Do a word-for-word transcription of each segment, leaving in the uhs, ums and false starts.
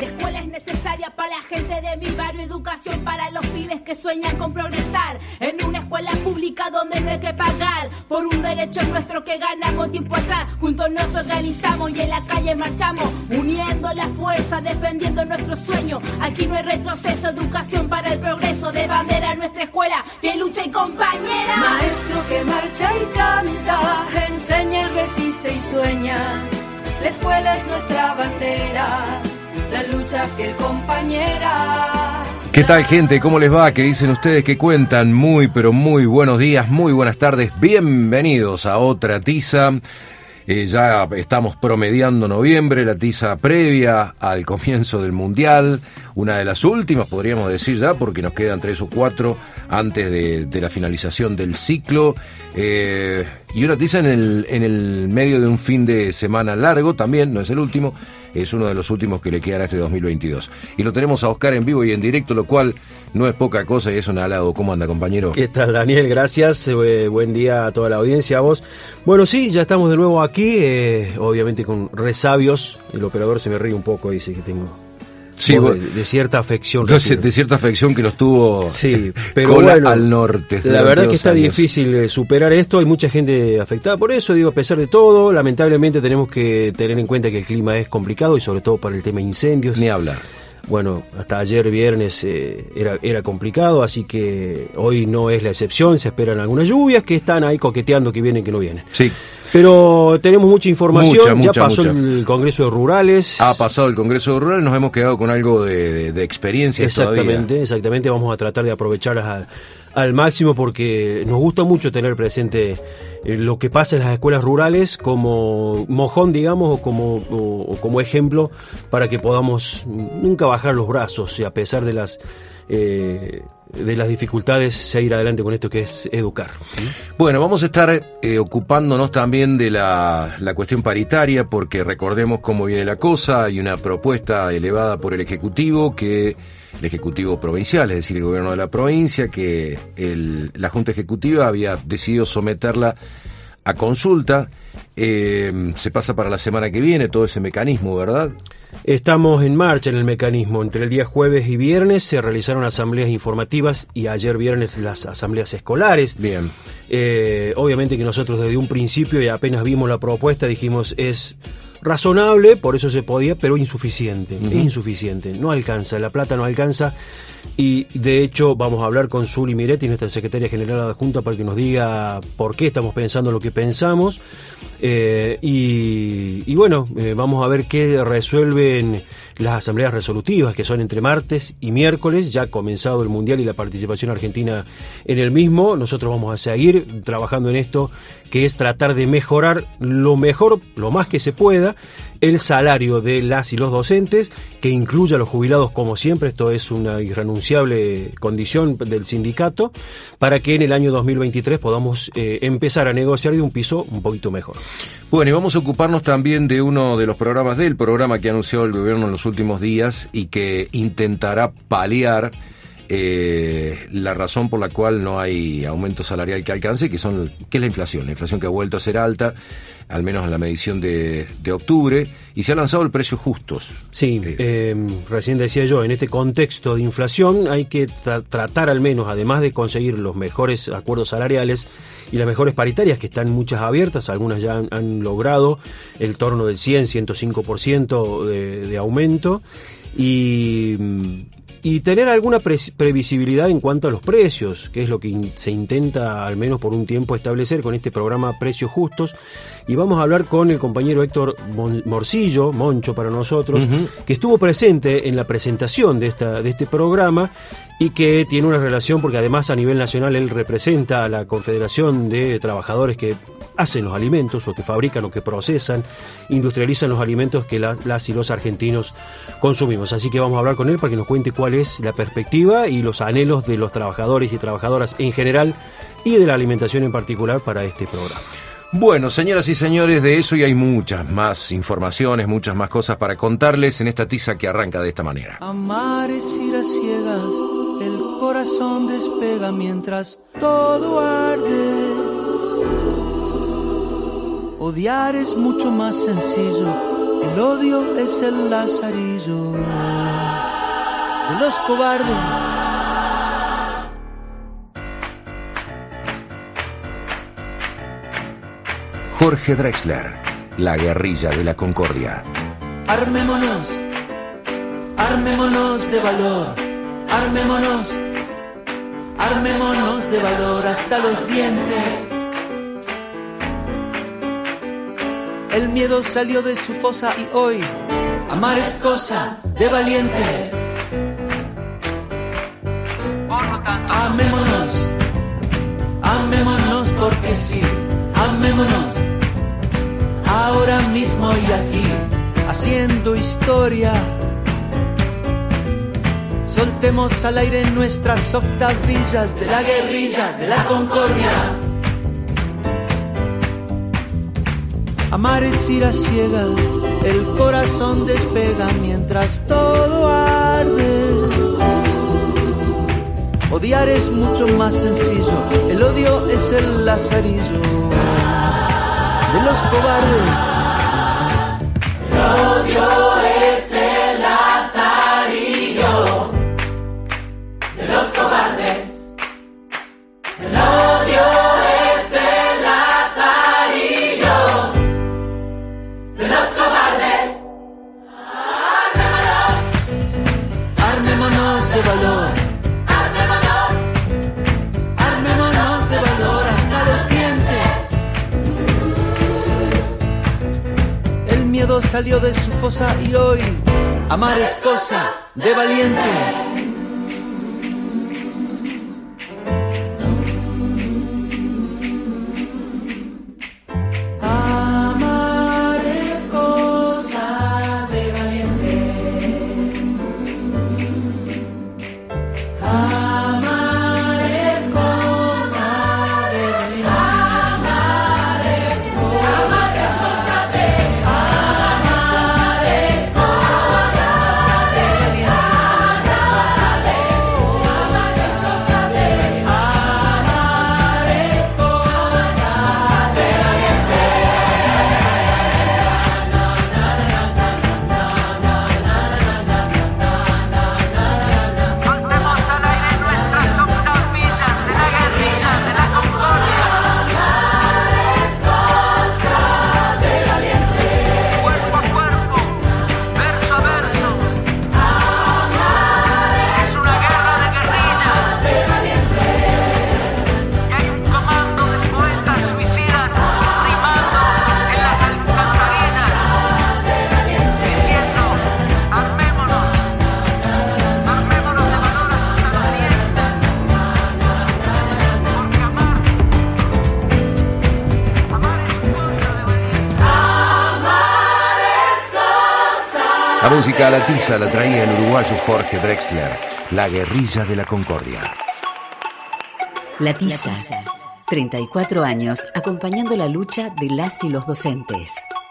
La escuela es necesaria para la gente de mi barrio, educación para los pibes que sueñan con progresar. En una escuela pública donde no hay que pagar por un derecho nuestro que ganamos tiempo atrás. Juntos nos organizamos y en la calle marchamos, uniendo la fuerza, defendiendo nuestro sueño. Aquí no hay retroceso, educación para el progreso. De bandera nuestra escuela, que lucha y compañera. Maestro que marcha y canta, enseña, resiste y sueña. La escuela es nuestra bandera, la lucha fiel compañera. ¿Qué tal, gente? ¿Cómo les va? ¿Qué dicen ustedes? ¿Qué cuentan? Muy, pero muy buenos días, muy buenas tardes. Bienvenidos a otra tiza. Eh, ya estamos promediando noviembre, la tiza previa al comienzo del Mundial. Una de las últimas, podríamos decir ya, porque nos quedan tres o cuatro antes de, de la finalización del ciclo. Eh, y una tiza en el, en el medio de un fin de semana largo también, no es el último, es uno de los últimos que le quedan a este dos mil veintidós. Y lo tenemos a Oscar en vivo y en directo, lo cual no es poca cosa y es un halago. ¿Cómo anda, compañero? ¿Qué tal, Daniel? Gracias, eh, buen día a toda la audiencia, a vos. Bueno, sí, ya estamos de nuevo aquí, eh, obviamente con resabios. El operador se me ríe un poco, dice que tengo... Sí, de, de cierta afección. De, de cierta afección que nos tuvo sí, pero cola bueno, al norte. La verdad que está años. difícil superar esto, hay mucha gente afectada por eso, digo, a pesar de todo, lamentablemente tenemos que tener en cuenta que el clima es complicado y sobre todo para el tema incendios. Ni hablar. Bueno, hasta ayer viernes eh, era, era complicado, así que hoy no es la excepción, se esperan algunas lluvias que están ahí coqueteando que vienen, que no vienen. Sí. Pero tenemos mucha información, mucha, ya mucha, pasó mucha. el Congreso de Rurales. Ha pasado el Congreso de Rurales, nos hemos quedado con algo de, de, de experiencia Exactamente, todavía. exactamente, vamos a tratar de aprovecharlas al, al máximo porque nos gusta mucho tener presente eh, lo que pasa en las escuelas rurales como mojón, digamos, o como, o, o como ejemplo para que podamos nunca bajar los brazos y a pesar de las... Eh, de las dificultades, seguir adelante con esto que es educar. Bueno, vamos a estar eh, ocupándonos también de la, la cuestión paritaria, porque recordemos cómo viene la cosa. Hay una propuesta elevada por el Ejecutivo, que el Ejecutivo Provincial, es decir, el gobierno de la provincia, que el, la Junta Ejecutiva había decidido someterla a consulta. Eh, se pasa para la semana que viene todo ese mecanismo, ¿verdad? Estamos en marcha en el mecanismo. Entre el día jueves y viernes se realizaron asambleas informativas y ayer viernes las asambleas escolares. Bien. Eh, obviamente que nosotros desde un principio y apenas vimos la propuesta dijimos es razonable, por eso se podía, pero insuficiente. Uh-huh. Es insuficiente, no alcanza, la plata no alcanza. Y de hecho vamos a hablar con Zuli Miretti, nuestra secretaria general adjunta, para que nos diga por qué estamos pensando lo que pensamos. Eh, y, y bueno, eh, vamos a ver qué resuelven las asambleas resolutivas, que son entre martes y miércoles. Ya ha comenzado el Mundial y la participación argentina en el mismo. Nosotros vamos a seguir trabajando en esto, que es tratar de mejorar lo mejor, lo más que se pueda, el salario de las y los docentes, que incluya a los jubilados como siempre. Esto es una irrenunciable condición del sindicato, para que en el año dos mil veintitrés podamos eh, empezar a negociar de un piso un poquito mejor. Bueno, y vamos a ocuparnos también de uno de los programas del programa que ha anunciado el gobierno en los últimos días y que intentará paliar eh, la razón por la cual no hay aumento salarial que alcance, que son que es la inflación, la inflación que ha vuelto a ser alta, al menos en la medición de, de octubre, y se ha lanzado el precio justos. Sí, eh. Eh, recién decía yo, en este contexto de inflación hay que tra- tratar al menos, además de conseguir los mejores acuerdos salariales y las mejores paritarias, que están muchas abiertas, algunas ya han, han logrado el torno del cien, ciento cinco por ciento de, de aumento, y... y tener alguna pre- previsibilidad en cuanto a los precios, que es lo que in- se intenta al menos por un tiempo establecer con este programa Precios Justos. Y vamos a hablar con el compañero Héctor Mon- Morcillo, Moncho para nosotros, uh-huh. que estuvo presente en la presentación de, esta, de este programa y que tiene una relación, porque además a nivel nacional él representa a la Confederación de Trabajadores que hacen los alimentos o que fabrican o que procesan, industrializan los alimentos que las, las y los argentinos consumimos. Así que vamos a hablar con él para que nos cuente cuál es la perspectiva y los anhelos de los trabajadores y trabajadoras en general y de la alimentación en particular para este programa. Bueno, señoras y señores, de eso y hay muchas más informaciones, muchas más cosas para contarles en esta tiza que arranca de esta manera. Amar es ir a ciegas, el corazón despega mientras todo arde. Odiar es mucho más sencillo, El odio es el lazarillo de los cobardes. Jorge Drexler, La guerrilla de la concordia. Armémonos, armémonos de valor, armémonos, armémonos de valor hasta los dientes. El miedo salió de su fosa y hoy amar es cosa de valientes. Amémonos, amémonos porque sí, amémonos, ahora mismo y aquí, haciendo historia. Soltemos al aire nuestras octavillas de la guerrilla, de la concordia. Amar es ir a ciegas, el corazón despega mientras todo arde. Odiar es mucho más sencillo, el odio es el lazarillo de los cobardes. El odio es el lazarillo de los cobardes. El odio es el lazarillo de los cobardes. Armémonos, armémonos de valor, armémonos, armémonos de valor hasta los dientes. El miedo salió de su fosa y hoy amar es cosa de valientes. La música a la tiza la traía el uruguayo Jorge Drexler, La guerrilla de la concordia. La tiza, treinta y cuatro años acompañando la lucha de las y los docentes.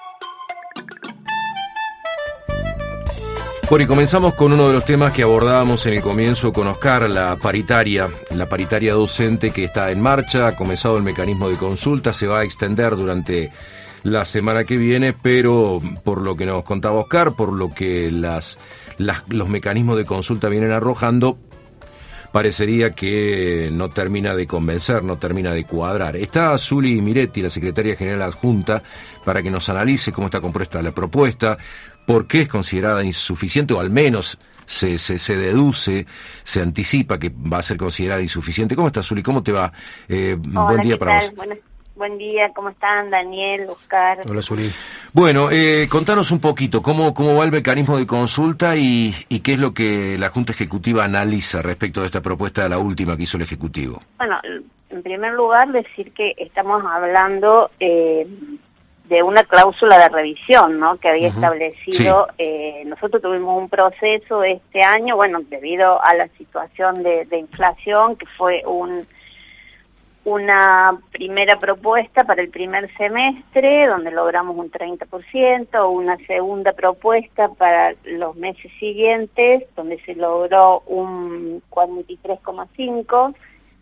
Bueno, y comenzamos con uno de los temas que abordábamos en el comienzo con Oscar, la paritaria, la paritaria docente que está en marcha, ha comenzado el mecanismo de consulta, se va a extender durante la semana que viene, pero por lo que nos contaba Oscar, por lo que las, las los mecanismos de consulta vienen arrojando, parecería que no termina de convencer, no termina de cuadrar. Está Zuli Miretti, la secretaria general adjunta, para que nos analice cómo está compuesta la propuesta, por qué es considerada insuficiente, o al menos se, se, se deduce, se anticipa que va a ser considerada insuficiente. ¿Cómo estás, Zuli? ¿Cómo te va? Eh, Hola, buen día ¿qué para tal? vos. Buenas, buen día, ¿cómo están? Daniel, Oscar. Hola, Zuli. Bueno, eh, contanos un poquito cómo, cómo va el mecanismo de consulta y, y qué es lo que la Junta Ejecutiva analiza respecto de esta propuesta, la última que hizo el Ejecutivo. Bueno, en primer lugar decir que estamos hablando eh, de una cláusula de revisión, ¿no? Que había uh-huh. establecido, sí. eh, nosotros tuvimos un proceso este año, bueno, debido a la situación de, de inflación, que fue un una primera propuesta para el primer semestre, donde logramos un treinta por ciento, una segunda propuesta para los meses siguientes, donde se logró un cuarenta y tres coma cinco por ciento,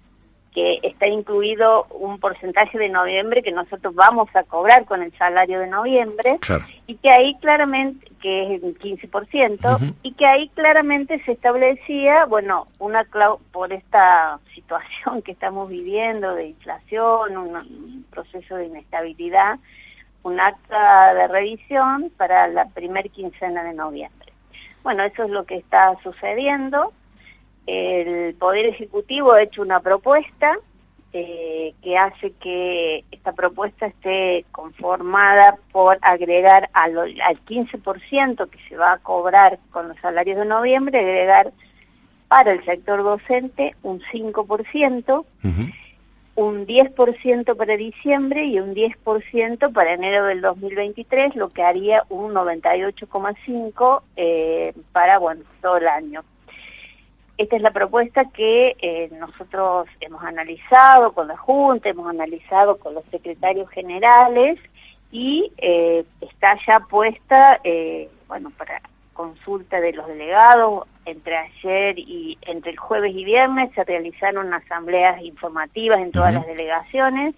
que está incluido un porcentaje de noviembre que nosotros vamos a cobrar con el salario de noviembre, claro. y que ahí claramente, que es el quince por ciento, uh-huh. y que ahí claramente se establecía, bueno, una clau- por esta situación que estamos viviendo de inflación, un, un proceso de inestabilidad, un acta de revisión para la primer quincena de noviembre. Bueno, eso es lo que está sucediendo. El Poder Ejecutivo ha hecho una propuesta eh, que hace que esta propuesta esté conformada por agregar al, al quince por ciento que se va a cobrar con los salarios de noviembre, agregar para el sector docente un cinco por ciento, uh-huh. un diez por ciento para diciembre y un diez por ciento para enero del dos mil veintitrés, lo que haría un noventa y ocho coma cinco por ciento eh, para, bueno, todo el año. Esta es la propuesta que eh, nosotros hemos analizado con la Junta, hemos analizado con los secretarios generales y eh, está ya puesta, eh, bueno, para consulta de los delegados. Entre ayer y entre el jueves y viernes se realizaron asambleas informativas en todas uh-huh. las delegaciones,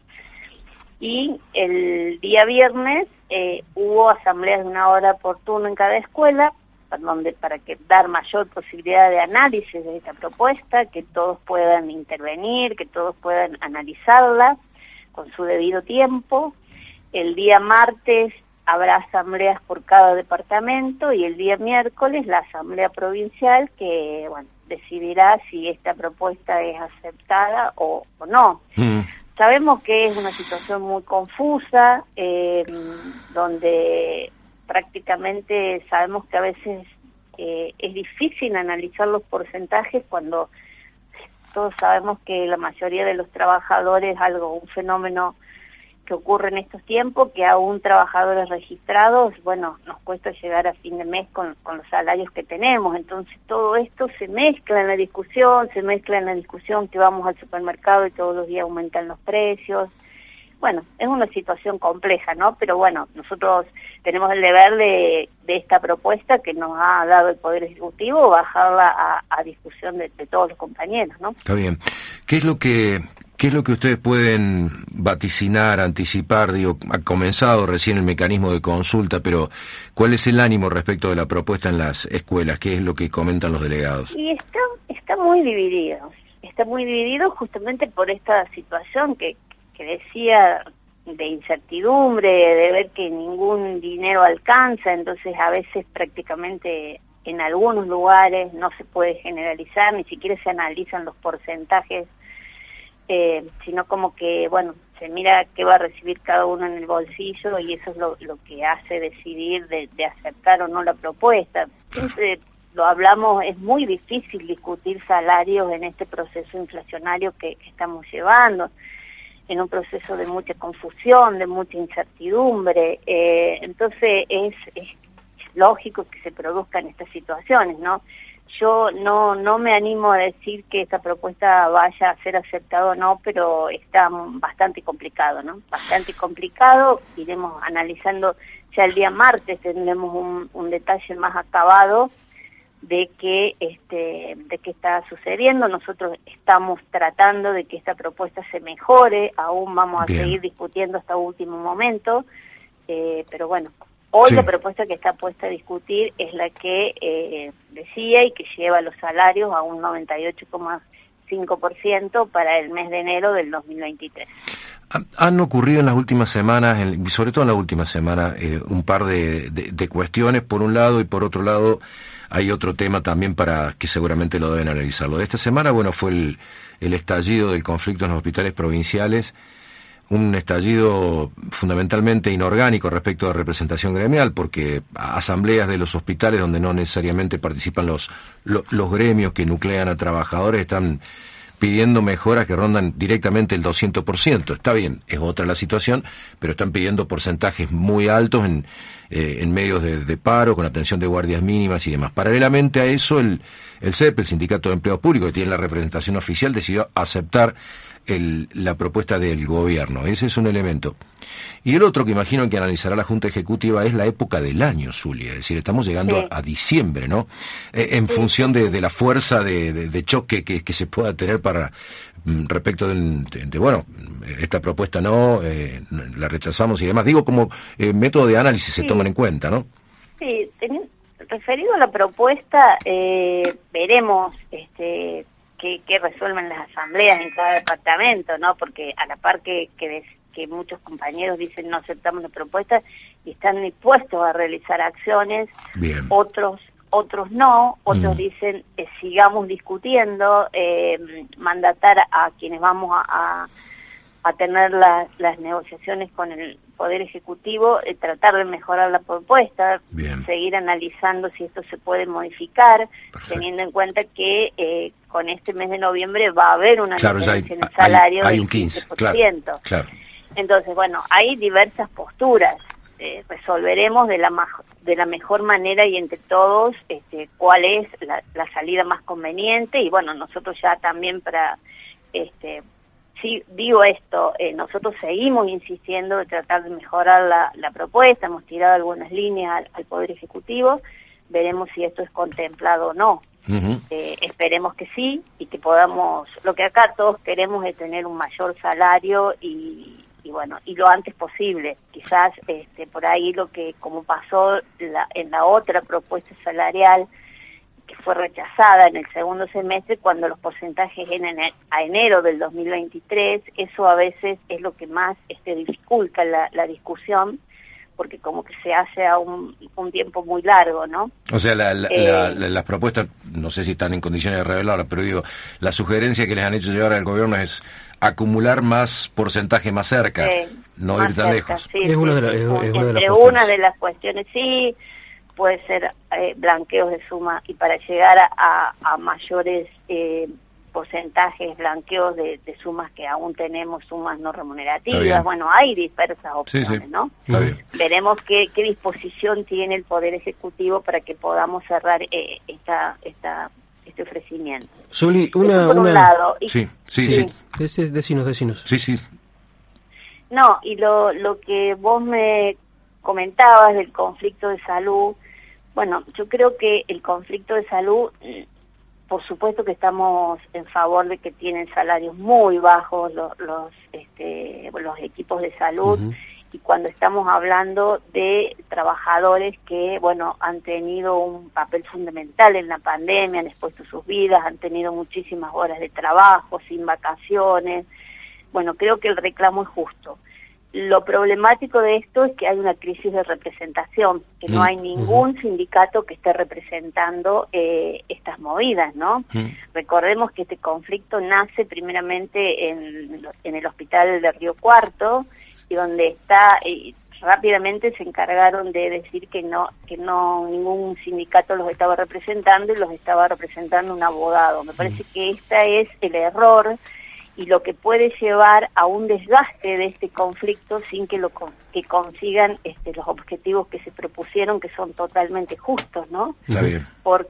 y el día viernes eh, hubo asambleas de una hora por turno en cada escuela, donde para que dar mayor posibilidad de análisis de esta propuesta, que todos puedan intervenir, que todos puedan analizarla con su debido tiempo. El día martes habrá asambleas por cada departamento y el día miércoles la asamblea provincial que, bueno, decidirá si esta propuesta es aceptada o, o no. Mm. Sabemos que es una situación muy confusa, eh, donde prácticamente sabemos que a veces eh, es difícil analizar los porcentajes cuando todos sabemos que la mayoría de los trabajadores, algo, un fenómeno que ocurre en estos tiempos, que aún trabajadores registrados, bueno, nos cuesta llegar a fin de mes con, con los salarios que tenemos. Entonces todo esto se mezcla en la discusión, se mezcla en la discusión que vamos al supermercado y todos los días aumentan los precios. Bueno, es una situación compleja, ¿no? Pero bueno, nosotros tenemos el deber de, de esta propuesta que nos ha dado el Poder Ejecutivo, bajarla a, a discusión de, de todos los compañeros, ¿no? Está bien. ¿Qué es lo que qué es lo que ustedes pueden vaticinar, anticipar? Digo, ha comenzado recién el mecanismo de consulta, pero ¿cuál es el ánimo respecto de la propuesta en las escuelas? ¿Qué es lo que comentan los delegados? Y está, está muy dividido. Está muy dividido justamente por esta situación que que decía de incertidumbre, de ver que ningún dinero alcanza, entonces a veces prácticamente en algunos lugares no se puede generalizar, ni siquiera se analizan los porcentajes, eh, sino como que, bueno, se mira qué va a recibir cada uno en el bolsillo y eso es lo, lo que hace decidir de, de aceptar o no la propuesta. Siempre lo hablamos, es muy difícil discutir salarios en este proceso inflacionario que, que estamos llevando, en un proceso de mucha confusión, de mucha incertidumbre, eh, entonces es, es lógico que se produzcan estas situaciones, ¿no? Yo no no me animo a decir que esta propuesta vaya a ser aceptada o no, pero está bastante complicado, ¿no? Bastante complicado, iremos analizando, ya el día martes tendremos un, un detalle más acabado de que este de qué está sucediendo. Nosotros estamos tratando de que esta propuesta se mejore, aún vamos a Bien. seguir discutiendo hasta último momento, eh, pero bueno, hoy sí. La propuesta que está puesta a discutir es la que eh, decía y que lleva los salarios a un noventa y ocho coma cinco por ciento para el mes de enero del dos mil veintitrés. Han ocurrido en las últimas semanas, en, sobre todo en la última semana, eh, un par de, de, de cuestiones por un lado, y por otro lado hay otro tema también para que seguramente lo deben analizar. Lo de esta semana, bueno, fue el, el estallido del conflicto en los hospitales provinciales, un estallido fundamentalmente inorgánico respecto a representación gremial, porque asambleas de los hospitales donde no necesariamente participan los, los, los gremios que nuclean a trabajadores están pidiendo mejoras que rondan directamente el doscientos por ciento. Está bien, es otra la situación, pero están pidiendo porcentajes muy altos en, eh, en medios de, de paro, con atención de guardias mínimas y demás. Paralelamente a eso, el, el C E P, el Sindicato de Empleados Públicos, que tiene la representación oficial, decidió aceptar el, la propuesta del gobierno. Ese es un elemento. Y el otro que imagino que analizará la Junta Ejecutiva es la época del año, Zulia. Es decir, estamos llegando sí. a, a diciembre, ¿no? Eh, en sí. función de, de la fuerza de, de, de choque que, que se pueda tener para respecto de, de, de bueno, esta propuesta no, eh, la rechazamos y demás. Digo, como eh, método de análisis sí. se toman en cuenta, ¿no? Sí, ten, referido a la propuesta, eh, veremos este qué, qué resuelven las asambleas en cada departamento, ¿no? Porque a la par que, que, des, que muchos compañeros dicen no aceptamos la propuesta y están dispuestos a realizar acciones, Bien. otros otros no, otros mm. dicen eh, sigamos discutiendo, eh, mandatar a, a quienes vamos a, a, a tener la, las negociaciones con el Poder Ejecutivo, eh, tratar de mejorar la propuesta, Bien. seguir analizando si esto se puede modificar, Perfecto. teniendo en cuenta que eh, con este mes de noviembre va a haber una claro, diferencia hay, en el salario hay, hay del un quince por ciento. Claro, claro. Entonces, bueno, hay diversas posturas. Eh, resolveremos de la de la mejor manera y entre todos este, cuál es la, la salida más conveniente y bueno, nosotros ya también para, este, sí digo esto, eh, nosotros seguimos insistiendo de tratar de mejorar la, la propuesta, hemos tirado algunas líneas al, al Poder Ejecutivo, veremos si esto es contemplado o no. Uh-huh. Eh, esperemos que sí y que podamos, lo que acá todos queremos es tener un mayor salario y y bueno, y lo antes posible. Quizás este por ahí lo que, como pasó la, en la otra propuesta salarial, que fue rechazada en el segundo semestre, cuando los porcentajes eran a enero del dos mil veintitrés, eso a veces es lo que más este dificulta la, la discusión, porque como que se hace a un, un tiempo muy largo, ¿no? O sea, la, la, eh, la, la, las propuestas, no sé si están en condiciones de revelarlas, pero digo, la sugerencia que les han hecho llegar al gobierno es acumular más porcentaje más cerca, eh, no más ir tan cerca, lejos. Sí, es sí, una de, la, sí, es, sí. es una de las Entre cuestiones. una de las cuestiones, sí, puede ser eh, blanqueos de suma, y para llegar a, a, a mayores eh, porcentajes, blanqueos de, de sumas que aún tenemos, sumas no remunerativas, bueno, hay diversas opciones, sí, sí. ¿no? Está bien. Veremos qué, qué disposición tiene el Poder Ejecutivo para que podamos cerrar eh, esta esta este ofrecimiento. Zuli, una... por una... un lado. Y, sí, sí, sí. sí. Decinos, decinos. Sí, sí. No, y lo, lo que vos me comentabas del conflicto de salud, bueno, yo creo que el conflicto de salud, por supuesto que estamos en favor de que tienen salarios muy bajos los los, este, los equipos de salud, uh-huh. y cuando estamos hablando de trabajadores que, bueno, han tenido un papel fundamental en la pandemia, han expuesto sus vidas, han tenido muchísimas horas de trabajo, sin vacaciones, bueno, creo que el reclamo es justo. Lo problemático de esto es que hay una crisis de representación, que no hay ningún sindicato que esté representando eh, estas movidas, ¿no? Uh-huh. Recordemos que este conflicto nace primeramente en, en el hospital de Río Cuarto, y donde está, eh, rápidamente se encargaron de decir que no, que no ningún sindicato los estaba representando y los estaba representando un abogado. Me parece que este es el error y lo que puede llevar a un desgaste de este conflicto sin que lo que consigan este, los objetivos que se propusieron, que son totalmente justos, ¿no? Está bien.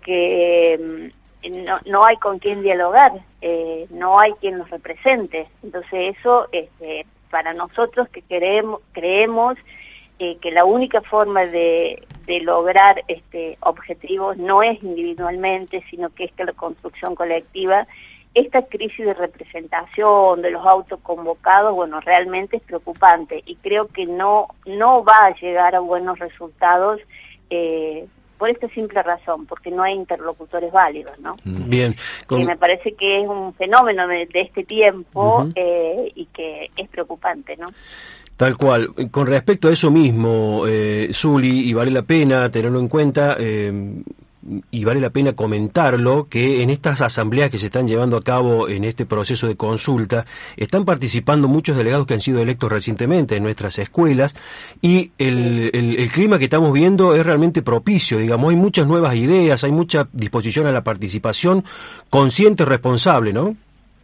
Porque eh, no, no hay con quién dialogar, eh, no hay quien los represente. Entonces eso, este, para nosotros que queremos, creemos eh, que la única forma de, de lograr este, objetivos no es individualmente, sino que es que la construcción colectiva. Esta crisis de representación de los autoconvocados, bueno, realmente es preocupante y creo que no no va a llegar a buenos resultados eh, por esta simple razón, porque no hay interlocutores válidos, ¿no? Bien. Con... Y me parece que es un fenómeno de, de este tiempo uh-huh. eh, y que es preocupante, ¿no? Tal cual. Con respecto a eso mismo, eh, Zuli, y vale la pena tenerlo en cuenta, eh, y vale la pena comentarlo, que en estas asambleas que se están llevando a cabo en este proceso de consulta están participando muchos delegados que han sido electos recientemente en nuestras escuelas y el, el, el clima que estamos viendo es realmente propicio, digamos, hay muchas nuevas ideas, hay mucha disposición a la participación consciente y responsable, ¿no?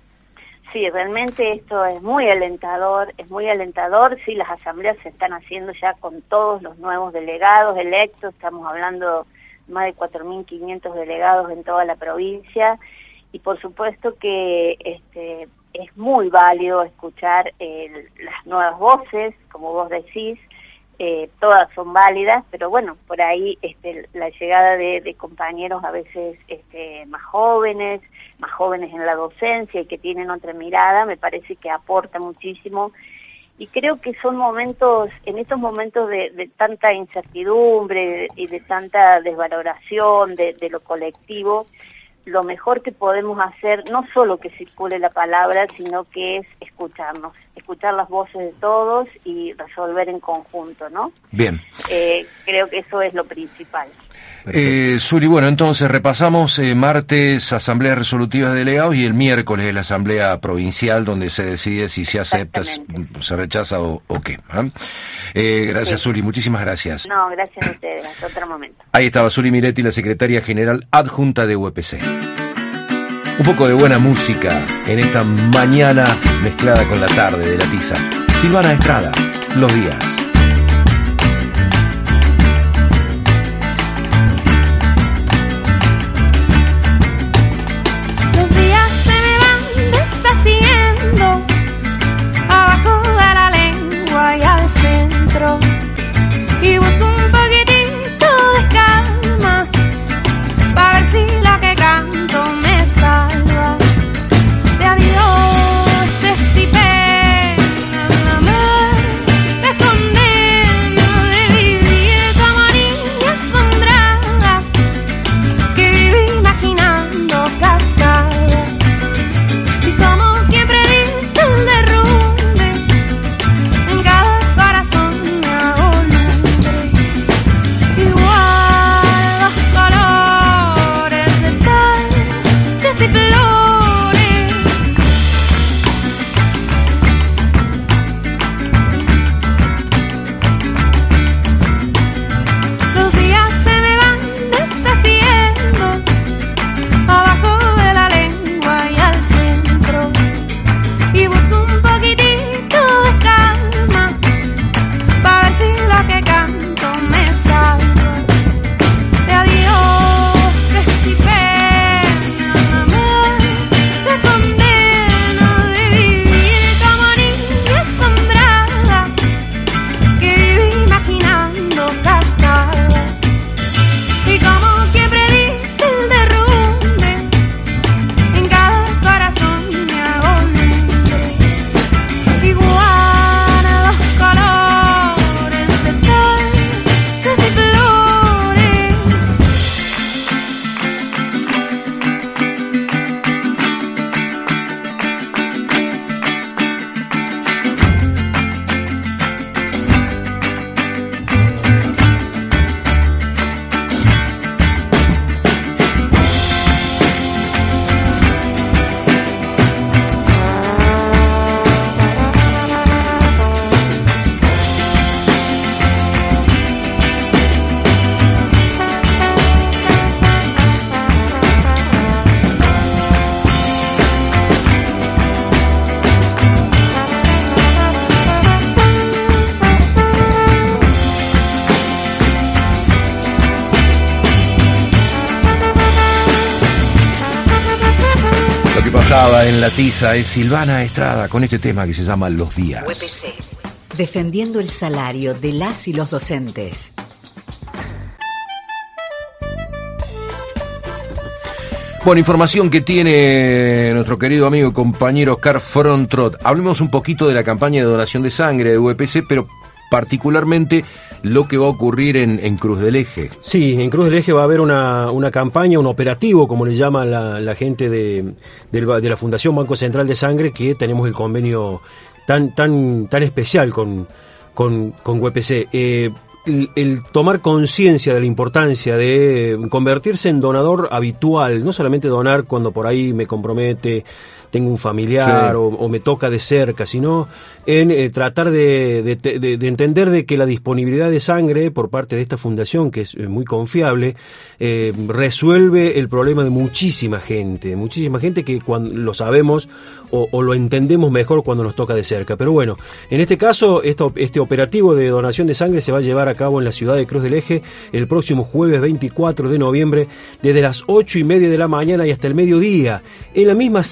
Sí, realmente esto es muy alentador, es muy alentador, sí, las asambleas se están haciendo ya con todos los nuevos delegados electos, estamos hablando más de cuatro mil quinientos delegados en toda la provincia y por supuesto que este es muy válido escuchar eh, las nuevas voces, como vos decís, eh, todas son válidas, pero bueno, por ahí este, la llegada de, de compañeros a veces este, más jóvenes, más jóvenes en la docencia y que tienen otra mirada, me parece que aporta muchísimo. Y creo que son momentos, en estos momentos de, de tanta incertidumbre y de, de tanta desvaloración de, de lo colectivo, lo mejor que podemos hacer, no solo que circule la palabra, sino que es escucharnos, escuchar las voces de todos y resolver en conjunto, ¿no? Bien. Eh, creo que eso es lo principal. Eh, Zuli, bueno, entonces repasamos eh, martes Asamblea Resolutiva de Delegados y el miércoles es la Asamblea Provincial donde se decide si se acepta, se rechaza o, o qué. ¿eh? Eh, gracias, sí. Zuli, muchísimas gracias. No, gracias a ustedes, hasta otro momento. Ahí estaba Zuli Miretti, la Secretaria General Adjunta de U E P C. Un poco de buena música en esta mañana mezclada con la tarde de la tiza. Silvana Estrada, Los Días. Y busco un poquitito de calma para ver si lo que canto me salva de adioses y penas de amor, de condena de vivir como niña asombrada que vive imaginando cascadas y como que predice el derrumbe en cada corazón. En la tiza es Silvana Estrada con este tema que se llama Los Días. U E P C, defendiendo el salario de las y los docentes. Bueno, información que tiene nuestro querido amigo y compañero Oscar Frontrot. Hablemos un poquito de la campaña de donación de sangre de U E P C, pero particularmente lo que va a ocurrir en, en Cruz del Eje. Sí, en Cruz del Eje va a haber una, una campaña, un operativo, como le llama la, la gente de, de, de la Fundación Banco Central de Sangre, que tenemos el convenio tan tan tan especial con, con, con U E P C. Eh, el, el tomar conciencia de la importancia de convertirse en donador habitual, no solamente donar cuando por ahí me compromete, tengo un familiar, sí, o, o me toca de cerca, sino en eh, tratar de, de, de, de entender de que la disponibilidad de sangre por parte de esta fundación, que es eh, muy confiable, eh, resuelve el problema de muchísima gente, muchísima gente que cuando lo sabemos o, o lo entendemos mejor cuando nos toca de cerca. Pero bueno, en este caso, esto, este operativo de donación de sangre se va a llevar a cabo en la ciudad de Cruz del Eje el próximo jueves veinticuatro de noviembre, desde las ocho y media de la mañana y hasta el mediodía, en la misma sede de la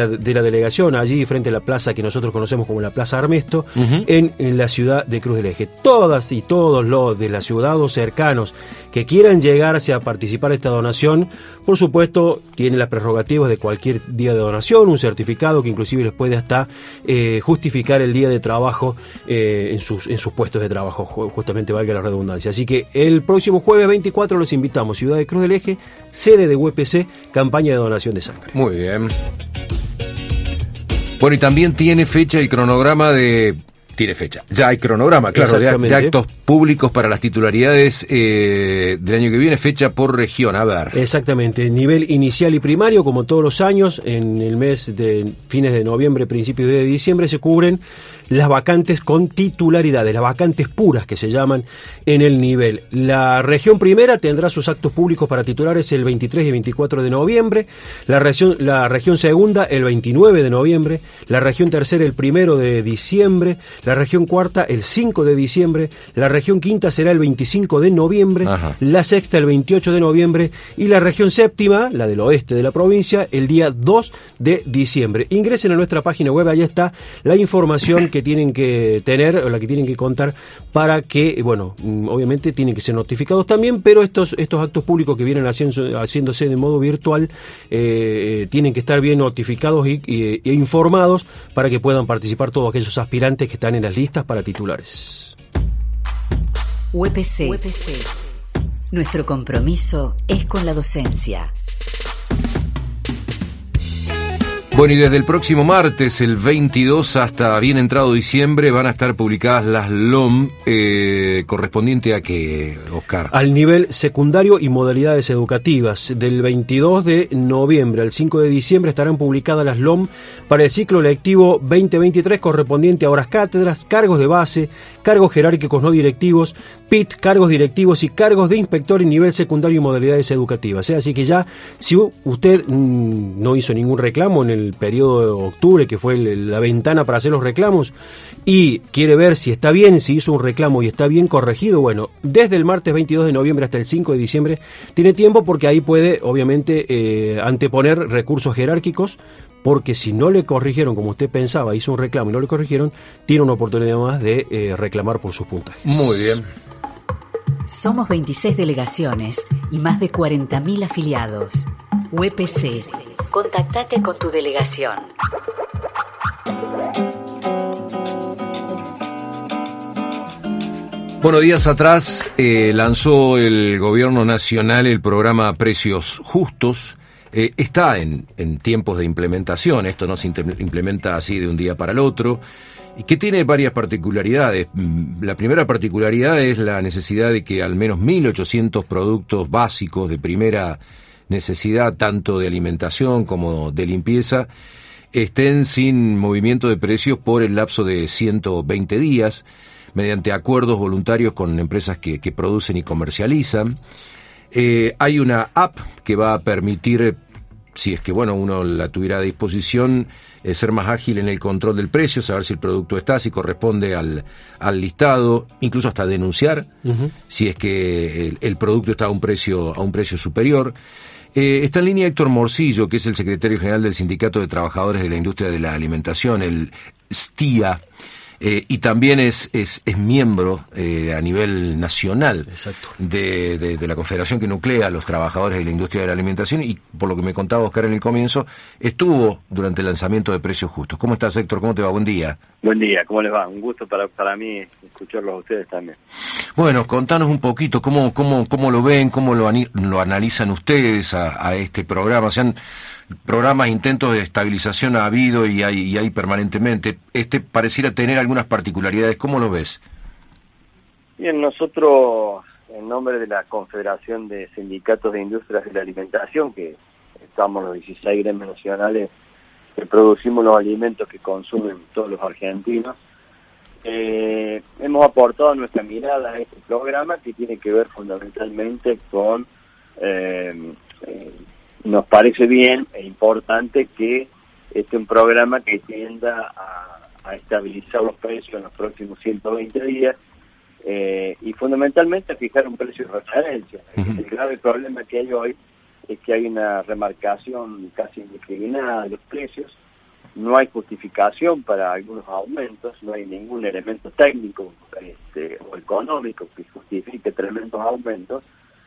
de la delegación, allí frente a la plaza que nosotros conocemos como la Plaza Armesto, uh-huh. en, en la ciudad de Cruz del Eje. Todas y todos los de la ciudad o cercanos que quieran llegarse a participar de esta donación, por supuesto, tienen las prerrogativas de cualquier día de donación, un certificado que inclusive les puede hasta eh, justificar el día de trabajo eh, en, sus, en sus puestos de trabajo, justamente valga la redundancia. Así que el próximo jueves veinticuatro los invitamos, ciudad de Cruz del Eje, sede de U E P C, campaña de donación de sangre. Muy bien. Bueno, y también tiene fecha el cronograma de... Tiene fecha. Ya hay cronograma, claro, de, de actos públicos para las titularidades eh, del año que viene, fecha por región, a ver. Exactamente, nivel inicial y primario, como todos los años, en el mes de fines de noviembre, principios de diciembre, se cubren las vacantes con titularidades, las vacantes puras que se llaman en el nivel. La región primera tendrá sus actos públicos para titulares el veintitrés y veinticuatro de noviembre, la región, la región segunda el veintinueve de noviembre, la región tercera el primero de diciembre, la región cuarta el cinco de diciembre, la región quinta será el veinticinco de noviembre, Ajá. la sexta el veintiocho de noviembre y la región séptima, la del oeste de la provincia, el día dos de diciembre. Ingresen a nuestra página web, ahí está la información que tienen que tener o la que tienen que contar para que, bueno, obviamente tienen que ser notificados también, pero estos estos actos públicos que vienen haciendo, haciéndose de modo virtual eh, tienen que estar bien notificados y, y, e informados para que puedan participar todos aquellos aspirantes que están en las listas para titulares. U E P C. U E P C. Nuestro compromiso es con la docencia. Bueno, y desde el próximo martes, el veintidós, hasta bien entrado diciembre, van a estar publicadas las L O M eh, correspondiente a qué, Oscar. Al nivel secundario y modalidades educativas. Del veintidós de noviembre al cinco de diciembre estarán publicadas las L O M para el ciclo lectivo veinte veintitrés correspondiente a horas cátedras, cargos de base, cargos jerárquicos no directivos, P I T, cargos directivos y cargos de inspector en nivel secundario y modalidades educativas. ¿eh? Así que ya, si usted mmm, no hizo ningún reclamo en el periodo de octubre, que fue el, la ventana para hacer los reclamos, y quiere ver si está bien, si hizo un reclamo y está bien corregido, bueno, desde el martes veintidós de noviembre hasta el cinco de diciembre tiene tiempo, porque ahí puede, obviamente, eh, anteponer recursos jerárquicos, porque si no le corrigieron como usted pensaba, hizo un reclamo y no le corrigieron, tiene una oportunidad más de eh, reclamar por sus puntajes. Muy bien. Somos veintiséis delegaciones y más de cuarenta mil afiliados. U E P C. Contactate con tu delegación. Bueno, días atrás eh, lanzó el gobierno nacional el programa Precios Justos. Eh, está en, en tiempos de implementación, esto no se implementa así de un día para el otro, y que tiene varias particularidades. La primera particularidad es la necesidad de que al menos mil ochocientos productos básicos de primera necesidad, tanto de alimentación como de limpieza, estén sin movimiento de precios por el lapso de ciento veinte días, mediante acuerdos voluntarios con empresas que, que producen y comercializan. Eh, hay una app que va a permitir, si es que bueno uno la tuviera a disposición, eh, ser más ágil en el control del precio, saber si el producto está, si corresponde al, al listado, incluso hasta denunciar uh-huh. si es que el, el producto está a un precio, a un precio superior. Eh, está en línea Héctor Morcillo, que es el secretario general del Sindicato de Trabajadores de la Industria de la Alimentación, el S T I A. Eh, y también es es, es miembro eh, a nivel nacional de, de, de la confederación que nuclea a los trabajadores de la industria de la alimentación, y por lo que me contaba Oscar en el comienzo, estuvo durante el lanzamiento de Precios Justos. ¿Cómo estás, Héctor? ¿Cómo te va? Buen día. Buen día, ¿cómo les va? Un gusto para para mí escucharlos a ustedes también. Bueno, contanos un poquito cómo cómo cómo lo ven, cómo lo, lo analizan ustedes a, a este programa. O sea, programas, intentos de estabilización ha habido y hay, y hay permanentemente. Este pareciera tener algunas particularidades. ¿Cómo lo ves? Bien, nosotros, en nombre de la Confederación de Sindicatos de Industrias de la Alimentación, que estamos los dieciséis gremios nacionales que producimos los alimentos que consumen todos los argentinos, eh, hemos aportado nuestra mirada a este programa, que tiene que ver fundamentalmente con... Eh, eh, nos parece bien e importante que este un programa que tienda a, a estabilizar los precios en los próximos ciento veinte días eh, y fundamentalmente a fijar un precio de referencia. Uh-huh. El grave problema que hay hoy es que hay una remarcación casi indiscriminada de los precios no hay justificación para algunos aumentos, no hay ningún elemento técnico este, o económico que justifique tremendos aumentos,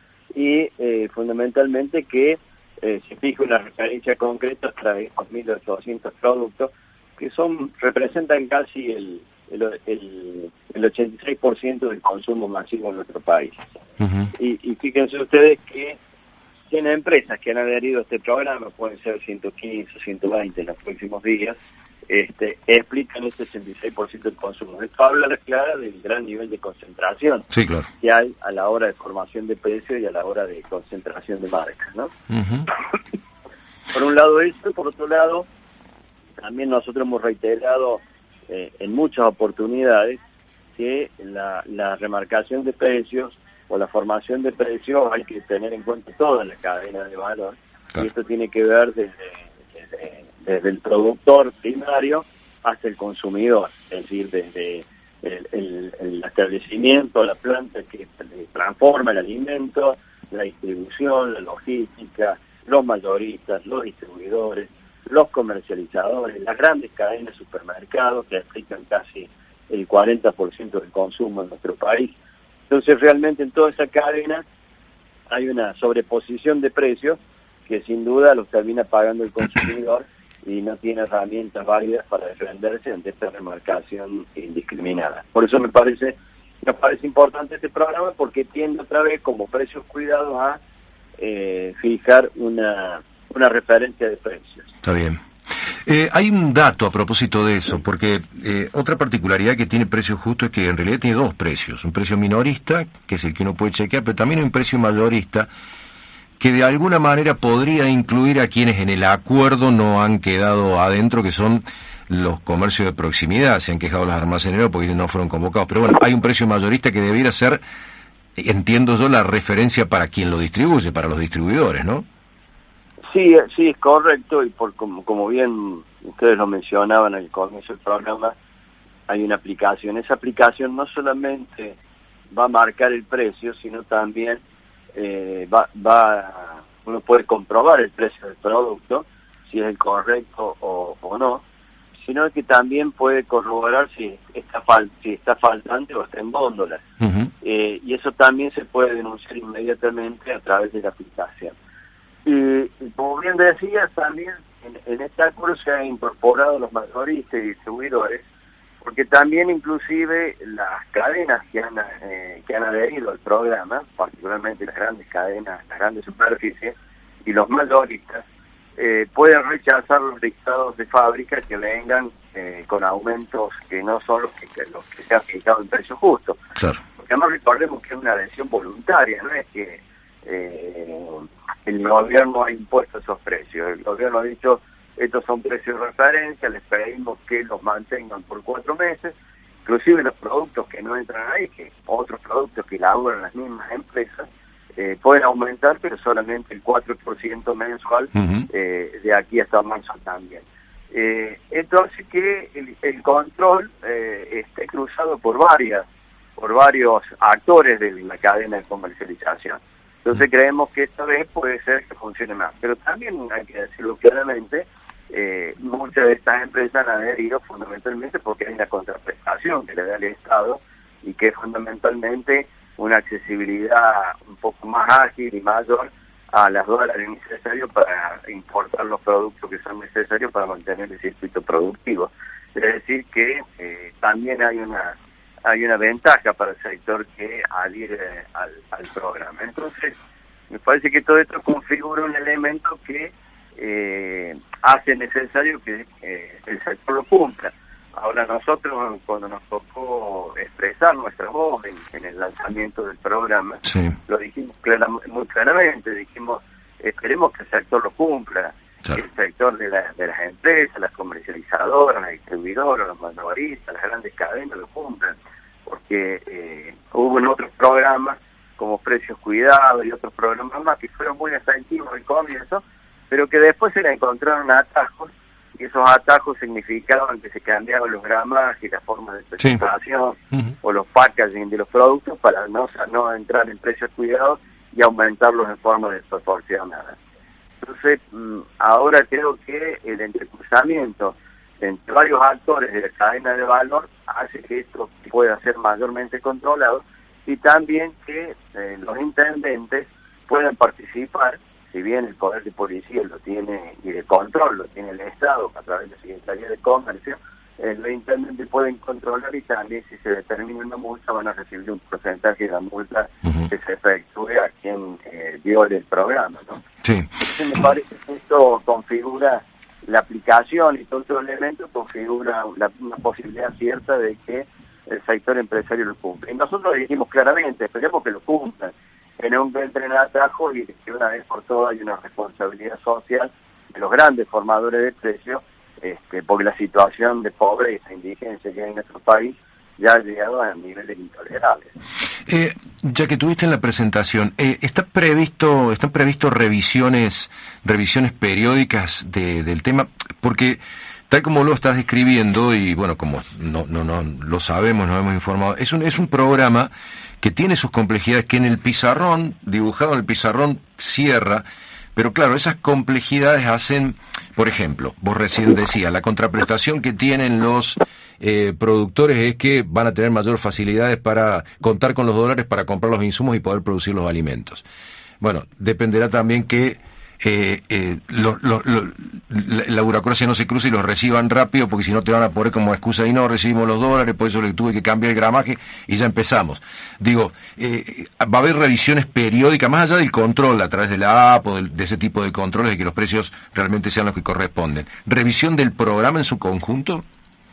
y eh, fundamentalmente que eh, se fije una referencia concreta para estos mil ochocientos productos que son representan casi el, el, el, el ochenta y seis por ciento del consumo masivo en nuestro país. Uh-huh. y, y fíjense ustedes que cien empresas que han adherido a este programa, pueden ser ciento quince, ciento veinte en los próximos días, este, explican este ochenta y seis por ciento del consumo. Esto habla clara del gran nivel de concentración sí, claro. que hay a la hora de formación de precios y a la hora de concentración de marcas, ¿no? Uh-huh. Por un lado eso, por otro lado, también nosotros hemos reiterado eh, en muchas oportunidades que la, la remarcación de precios o la formación de precios hay que tener en cuenta toda la cadena de valor, claro. Y esto tiene que ver desde, desde, desde el productor primario hasta el consumidor, es decir, desde el, el, el establecimiento, la planta que transforma el alimento, la distribución, la logística, los mayoristas, los distribuidores, los comercializadores, las grandes cadenas de supermercados que aplican casi el cuarenta por ciento del consumo en nuestro país. Entonces realmente en toda esa cadena hay una sobreposición de precios que sin duda los termina pagando el consumidor y no tiene herramientas válidas para defenderse ante esta remarcación indiscriminada. Por eso me parece, me parece importante este programa, porque tiende otra vez como precios cuidados a eh, fijar una, una referencia de precios. Está bien. Eh, hay un dato a propósito de eso, porque eh, otra particularidad que tiene Precio Justo es que en realidad tiene dos precios. Un precio minorista, que es el que uno puede chequear, pero también hay un precio mayorista, que de alguna manera podría incluir a quienes en el acuerdo no han quedado adentro, que son los comercios de proximidad. Se han quejado los almaceneros porque no fueron convocados. Pero bueno, hay un precio mayorista que debiera ser, entiendo yo, la referencia para quien lo distribuye, para los distribuidores, ¿no? Sí, sí, es correcto, y por como, como bien ustedes lo mencionaban al comienzo del programa, hay una aplicación. Esa aplicación no solamente va a marcar el precio, sino también eh, va, va, uno puede comprobar el precio del producto, si es el correcto o, o no, sino que también puede corroborar si está, fal, si está faltante o está en góndola. Uh-huh. eh, y eso también se puede denunciar inmediatamente a través de la aplicación. Y como bien decías, también en, en este acuerdo se han incorporado los mayoristas y distribuidores, porque también inclusive las cadenas que han, eh, que han adherido al programa, particularmente las grandes cadenas, las grandes superficies, y los mayoristas, eh, pueden rechazar los listados de fábrica que vengan eh, con aumentos que no son los que, que, los que se han fijado en precio justo. Claro. Porque además recordemos que es una adhesión voluntaria, no es que Eh, el gobierno ha impuesto esos precios. El gobierno ha dicho, estos son precios de referencia, les pedimos que los mantengan por cuatro meses, inclusive los productos que no entran ahí, que otros productos que elaboran las mismas empresas, eh, pueden aumentar, pero solamente el cuatro por ciento mensual, uh-huh. eh, de aquí hasta marzo también. Eh, entonces que el, el control eh, esté cruzado por varias, por varios actores de la cadena de comercialización. Entonces creemos que esta vez puede ser que funcione más. Pero también hay que decirlo claramente, eh, muchas de estas empresas han adherido fundamentalmente porque hay una contraprestación que le da el Estado y que es fundamentalmente una accesibilidad un poco más ágil y mayor a las dólares necesarios para importar los productos que son necesarios para mantener el circuito productivo. Es decir que eh, también hay una hay una ventaja para el sector que adhiere al, al programa. Entonces, me parece que todo esto configura un elemento que eh, hace necesario que eh, el sector lo cumpla. Ahora nosotros, cuando nos tocó expresar nuestra voz en, en el lanzamiento del programa, sí. lo dijimos clara, muy claramente, dijimos, esperemos que el sector lo cumpla, claro. El sector de, la, de las empresas, las comercializadoras, las distribuidoras, los mayoristas, las grandes cadenas lo cumplan, porque eh, hubo en otros programas como Precios Cuidados y otros programas más que fueron muy efectivos al comienzo, pero que después se le encontraron atajos, y esos atajos significaban que se cambiaban los gramajes, las formas de presentación, sí. uh-huh. o los packaging de los productos para no, no entrar en precios cuidados y aumentarlos en forma desproporcionada. Entonces, ahora creo que el entrecruzamiento entre varios actores de la cadena de valor hace que esto pueda ser mayormente controlado y también que eh, los intendentes puedan participar, si bien el poder de policía lo tiene y de control lo tiene el Estado a través de la Secretaría de Comercio, eh, los intendentes pueden controlar y también si se determina una multa van a recibir un porcentaje de la multa uh-huh. que se efectúe a quien eh, viole el programa, ¿no? Sí. Entonces me parece que esto configura la aplicación y todo otro elemento configura la, una posibilidad cierta de que el sector empresario lo cumple. Y nosotros lo dijimos claramente, esperemos que lo cumplan, en un tren atajo y que una vez por todas hay una responsabilidad social de los grandes formadores de precios, este, porque la situación de pobreza e indigencia que hay en nuestro país ya ha llegado a niveles intolerables. Eh, ya que tuviste en la presentación, eh, ¿está previsto, están previstos revisiones, revisiones periódicas de, del tema? Porque tal como lo estás describiendo, y bueno, como no, no, no lo sabemos, nos hemos informado, es un, es un programa que tiene sus complejidades, que en el pizarrón, dibujado en el pizarrón, cierra, pero claro, esas complejidades hacen, por ejemplo, vos recién decías, la contraprestación que tienen los eh, productores es que van a tener mayor facilidades para contar con los dólares para comprar los insumos y poder producir los alimentos. Bueno, dependerá también que eh, eh, lo, lo, lo, la, la burocracia no se cruce y los reciban rápido, porque si no te van a poner como excusa y no recibimos los dólares, por eso le tuve que cambiar el gramaje y ya empezamos. Digo, eh, va a haber revisiones periódicas, más allá del control a través de la A P o de, de ese tipo de controles, de que los precios realmente sean los que corresponden. ¿Revisión del programa en su conjunto?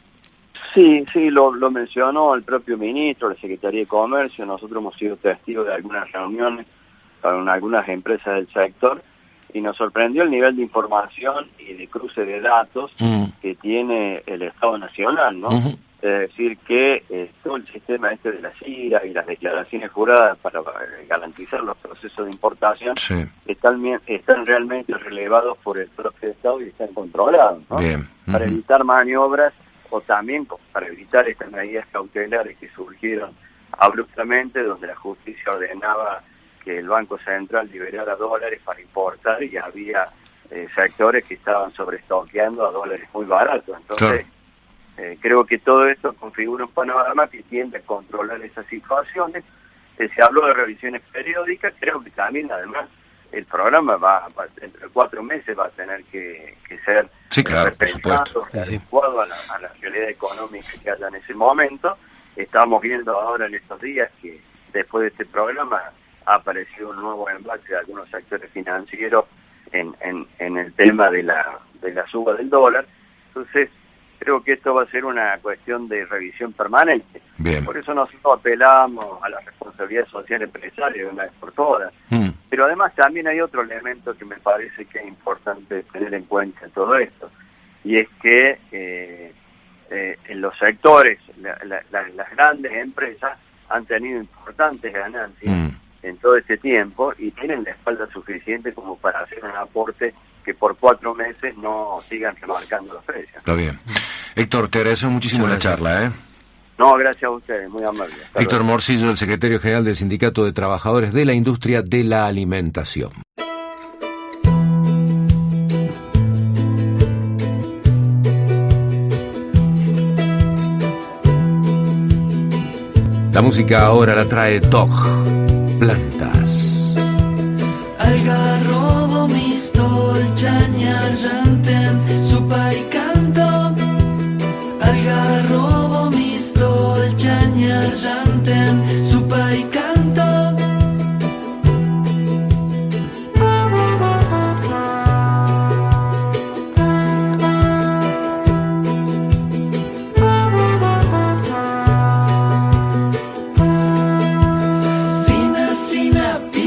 Sí, sí, lo, lo mencionó el propio ministro, la Secretaría de Comercio. Nosotros hemos sido testigos de algunas reuniones con algunas empresas del sector y nos sorprendió el nivel de información y de cruce de datos mm. que tiene el Estado Nacional, ¿no? Uh-huh. Es decir, que eh, todo el sistema este de la C I R A y las declaraciones juradas para, para garantizar los procesos de importación sí. están, están realmente relevados por el propio Estado y están controlados, ¿no? Bien. Uh-huh. Para evitar maniobras o también para evitar estas medidas cautelares que surgieron abruptamente, donde la justicia ordenaba que el Banco Central liberara dólares para importar y había eh, sectores que estaban sobreestoqueando a dólares muy baratos. Entonces, claro. eh, creo que todo esto configura un panorama que tiende a controlar esas situaciones. Eh, se habló de revisiones periódicas, creo que también, además, el programa va, va entre cuatro meses va a tener que, que ser sí, claro, repensado, adecuado a la, a la realidad económica que haya en ese momento. Estamos viendo ahora en estos días que después de este programa ha aparecido un nuevo embate de algunos sectores financieros en, en, en el tema de la, de la suba del dólar. Entonces, creo que esto va a ser una cuestión de revisión permanente. Bien. Por eso nosotros apelamos a la responsabilidad social empresaria de una vez por todas. Mm. Pero además también hay otro elemento que me parece que es importante tener en cuenta en todo esto, y es que eh, eh, en los sectores, la, la, la, las grandes empresas han tenido importantes ganancias mm. en todo este tiempo y tienen la espalda suficiente como para hacer un aporte que por cuatro meses no sigan remarcando los precios. Está bien. Héctor, te agradezco muchísimo la charla, ¿eh? No, gracias a ustedes, muy amable. Hasta Héctor luego. Morcillo, el secretario general del Sindicato de Trabajadores de la Industria de la Alimentación. La música ahora la trae Tog, Plantas. Algarrobo mistol, chañar, llanten, supa y canto. Algarrobo mistol, chañar, llanten, supa y canto. Sina, sina,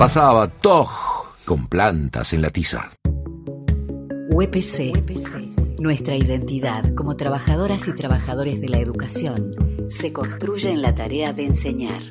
Pasaba Toj con plantas en la tiza. U E P C. Nuestra identidad como trabajadoras y trabajadores de la educación se construye en la tarea de enseñar.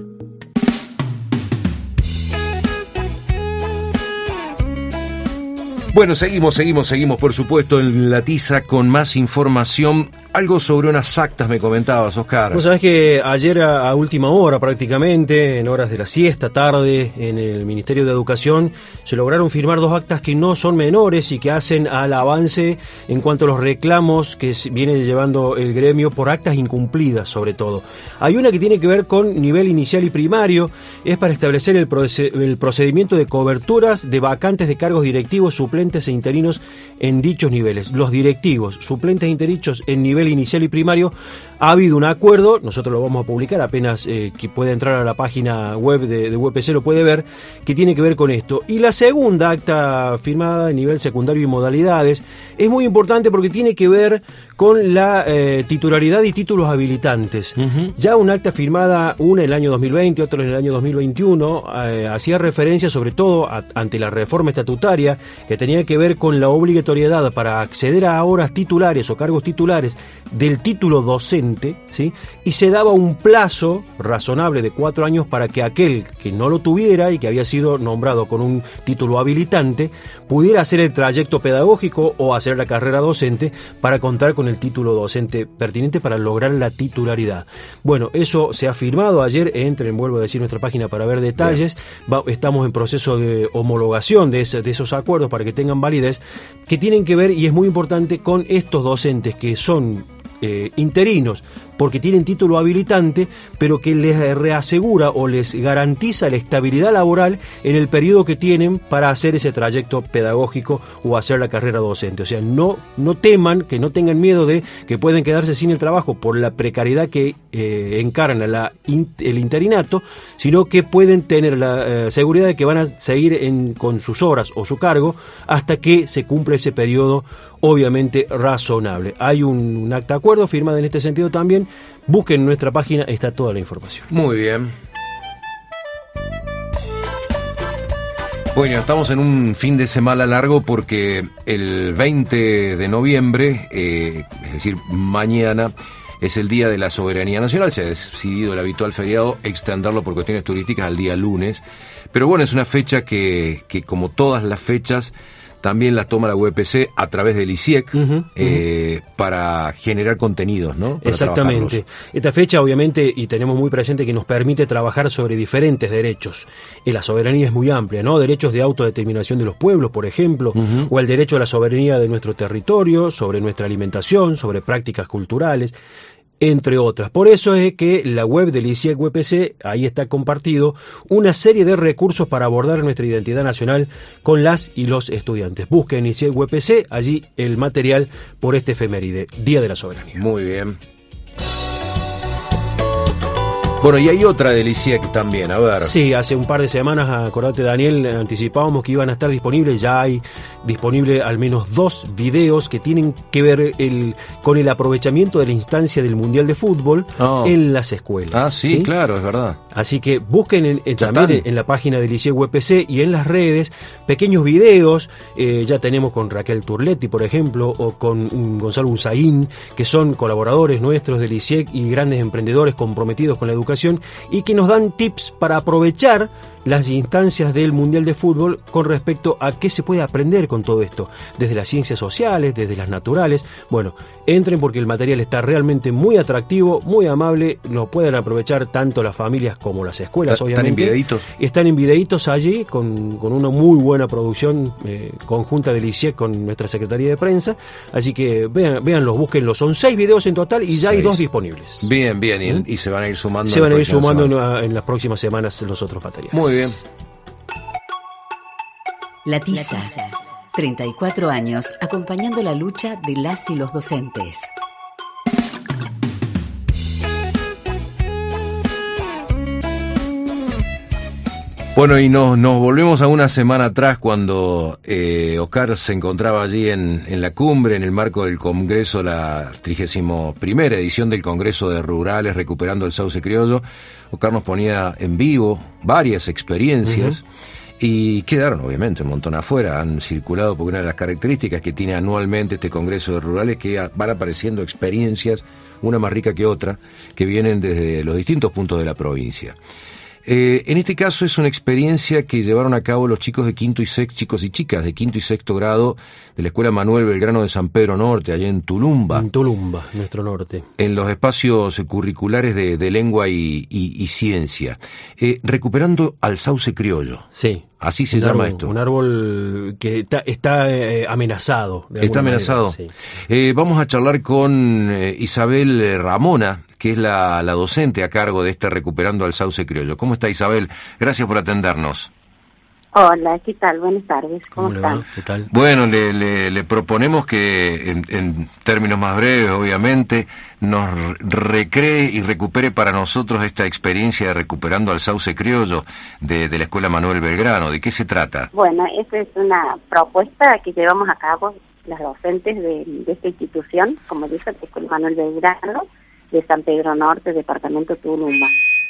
Bueno, seguimos, seguimos, seguimos, por supuesto, en la tiza con más información. Algo sobre unas actas me comentabas, Oscar. Vos sabés que ayer a, a última hora prácticamente, en horas de la siesta, tarde, en el Ministerio de Educación, se lograron firmar dos actas que no son menores y que hacen al avance en cuanto a los reclamos que viene llevando el gremio por actas incumplidas, sobre todo. Hay una que tiene que ver con nivel inicial y primario, es para establecer el, proced- el procedimiento de coberturas de vacantes de cargos directivos, suplentes e interinos en dichos niveles. Los directivos, suplentes e interinos en nivel inicial y primario, ha habido un acuerdo, nosotros lo vamos a publicar apenas eh, que pueda entrar a la página web de, de U E P C lo puede ver, que tiene que ver con esto. Y la segunda acta firmada a nivel secundario y modalidades es muy importante porque tiene que ver con la eh, titularidad y títulos habilitantes. Uh-huh. Ya una acta firmada, una en el año dos mil veinte, otra en el año dos mil veintiuno, eh, hacía referencia sobre todo a, ante la reforma estatutaria que tenía que ver con la obligatoriedad para acceder a horas titulares o cargos titulares del título docente, ¿sí? Y se daba un plazo razonable de cuatro años para que aquel que no lo tuviera y que había sido nombrado con un título habilitante pudiera hacer el trayecto pedagógico o hacer la carrera docente para contar con el título docente pertinente para lograr la titularidad. Bueno, eso se ha firmado ayer. Entren, vuelvo a decir, nuestra página para ver detalles. Va, estamos en proceso de homologación de, ese, de esos acuerdos para que tengan validez, que tienen que ver, y es muy importante, con estos docentes que son eh, interinos porque tienen título habilitante, pero que les reasegura o les garantiza la estabilidad laboral en el periodo que tienen para hacer ese trayecto pedagógico o hacer la carrera docente. O sea, no, no teman, que no tengan miedo de que pueden quedarse sin el trabajo por la precariedad que eh, encarna la, in, el interinato, sino que pueden tener la eh, seguridad de que van a seguir en, con sus horas o su cargo hasta que se cumpla ese periodo obviamente razonable. Hay un, un acta de acuerdo firmado en este sentido también. Busquen en nuestra página, está toda la información. Muy bien. Bueno, estamos en un fin de semana largo porque el veinte de noviembre, eh, es decir, mañana, es el Día de la Soberanía Nacional. Se ha decidido el habitual feriado extenderlo por cuestiones turísticas al día lunes. Pero bueno, es una fecha que, que como todas las fechas, también las toma la U E P C a través del I C I E C, uh-huh, eh, uh-huh. para generar contenidos, ¿no? Para exactamente. Esta fecha, obviamente, y tenemos muy presente que nos permite trabajar sobre diferentes derechos. Eh, la soberanía es muy amplia, ¿no? Derechos de autodeterminación de los pueblos, por ejemplo, uh-huh. o el derecho a la soberanía de nuestro territorio, sobre nuestra alimentación, sobre prácticas culturales, entre otras. Por eso es que la web del I C I E C U E P C, ahí está compartido una serie de recursos para abordar nuestra identidad nacional con las y los estudiantes. Busquen I C I E C U E P C, allí el material por este efeméride, Día de la Soberanía. Muy bien. Bueno, y hay otra del I C I E C también, a ver. Sí, hace un par de semanas, acordate, Daniel, anticipábamos que iban a estar disponibles, ya hay disponible al menos dos videos que tienen que ver el, con el aprovechamiento de la instancia del Mundial de Fútbol oh. en las escuelas. Ah, sí, ¿sí? Claro, es verdad. Así que busquen en, en, también en, en la página del I C I E C U E P C y en las redes pequeños videos, eh, ya tenemos con Raquel Turletti, por ejemplo, o con um, Gonzalo Unzaín, que son colaboradores nuestros del I C I E C y grandes emprendedores comprometidos con la educación, y que nos dan tips para aprovechar las instancias del Mundial de Fútbol con respecto a qué se puede aprender con todo esto, desde las ciencias sociales, desde las naturales. Bueno, entren porque el material está realmente muy atractivo, muy amable, lo pueden aprovechar tanto las familias como las escuelas, ¿Están obviamente. ¿Están en videitos? Están en videitos allí, con, con una muy buena producción eh, conjunta del I C I E C con nuestra Secretaría de Prensa, así que vean, véanlos, búsquenlos. Son seis videos en total y ya seis. Hay dos disponibles. Bien, bien, ¿Mm? y, y se van a ir sumando. Se van a ir sumando en, en las próximas semanas los otros materiales. Muy bien. La Tiza, treinta y cuatro años acompañando la lucha de las y los docentes. Bueno, y nos, nos volvemos a una semana atrás cuando eh, Oscar se encontraba allí en, en la cumbre, en el marco del Congreso, la trigésima primera edición del Congreso de Rurales, Recuperando el Sauce Criollo. Oscar nos ponía en vivo varias experiencias. Uh-huh. y quedaron obviamente un montón afuera, han circulado porque una de las características que tiene anualmente este Congreso de Rurales es que van apareciendo experiencias, una más rica que otra, que vienen desde los distintos puntos de la provincia. Eh, en este caso es una experiencia que llevaron a cabo los chicos de quinto y sexto, chicos y chicas de quinto y sexto grado de la Escuela Manuel Belgrano de San Pedro Norte, allá en Tulumba. En Tulumba, nuestro norte. En los espacios curriculares de, de lengua y, y, y ciencia. Eh, recuperando al sauce criollo. Sí. Así se un llama árbol, esto. Un árbol que está, está eh, amenazado. De está amenazado. Manera, sí. eh, vamos a charlar con eh, Isabel Ramona, que es la, la docente a cargo de este Recuperando al Sauce Criollo. ¿Cómo está, Isabel? Gracias por atendernos. Hola, ¿qué tal? Buenas tardes, ¿cómo, ¿Cómo están? ¿Qué tal? Bueno, le, le, le proponemos que, en, en términos más breves, obviamente, nos recree y recupere para nosotros esta experiencia de Recuperando al Sauce Criollo de, de la Escuela Manuel Belgrano. ¿De qué se trata? Bueno, esa es una propuesta que llevamos a cabo las docentes de, de esta institución, como dice, la Escuela Manuel Belgrano, de San Pedro Norte, departamento Tulumba.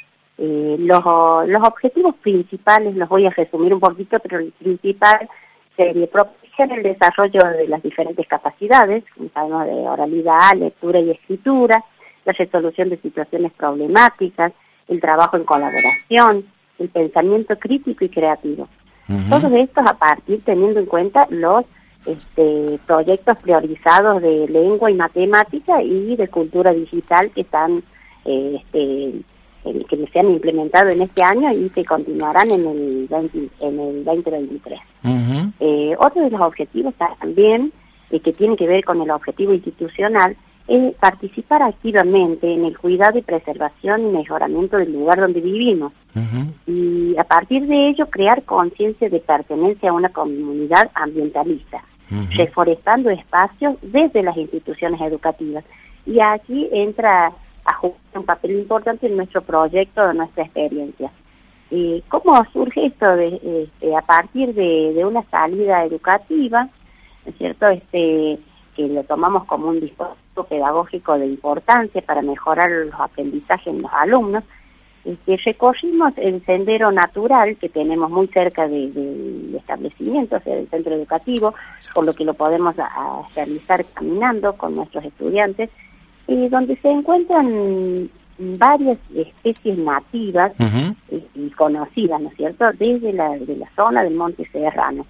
Eh, los, los objetivos principales los voy a resumir un poquito, pero el principal sería proteger el desarrollo de las diferentes capacidades, como sabemos, de oralidad, lectura y escritura, la resolución de situaciones problemáticas, el trabajo en colaboración, el pensamiento crítico y creativo. Uh-huh. Todos estos a partir teniendo en cuenta los este, proyectos priorizados de lengua y matemática y de cultura digital que están eh, este, eh, que se han implementado en este año y que continuarán en el, veinte, en el veinte veintitrés. Uh-huh. Eh, otro de los objetivos también, eh, que tiene que ver con el objetivo institucional, es participar activamente en el cuidado y preservación y mejoramiento del lugar donde vivimos. Uh-huh. Y a partir de ello crear conciencia de pertenencia a una comunidad ambientalista, uh-huh. reforestando espacios desde las instituciones educativas. Y aquí entra a jugar un papel importante en nuestro proyecto, de nuestra experiencia. Eh, ¿Cómo surge esto? De, este, a partir de, de una salida educativa, ¿no es cierto?, este, que lo tomamos como un dispositivo pedagógico de importancia para mejorar los aprendizajes en los alumnos, este, recorrimos el sendero natural que tenemos muy cerca del de, de establecimiento, o sea, del centro educativo, por lo que lo podemos a, a realizar caminando con nuestros estudiantes, eh, donde se encuentran varias especies nativas uh-huh. y, y conocidas, ¿no es cierto?, desde la, de la zona del Monte Serrano.